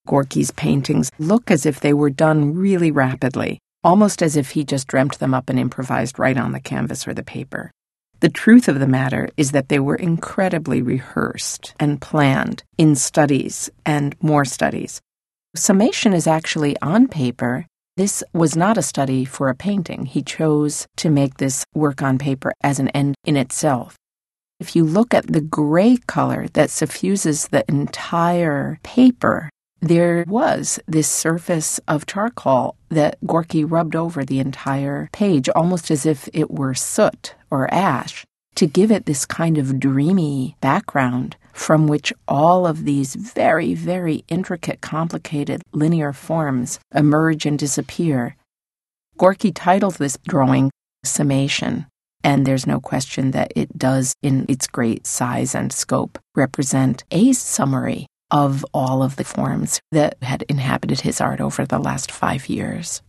Gorky's paintings look as if they were done really rapidly, almost as if he just dreamt them up and improvised right on the canvas or the paper. The truth of the matter is that they were incredibly rehearsed and planned in studies and more studies. Summation is actually on paper. This was not a study for a painting. He chose to make this work on paper as an end in itself. If you look at the gray color that suffuses the entire paper, there was this surface of charcoal that Gorky rubbed over the entire page, almost as if it were soot or ash, to give it this kind of dreamy background from which all of these very, very intricate, complicated linear forms emerge and disappear. Gorky titled this drawing Summation, and there's no question that it does, in its great size and scope, represent a summary of all of the forms that had inhabited his art over the last 5 years.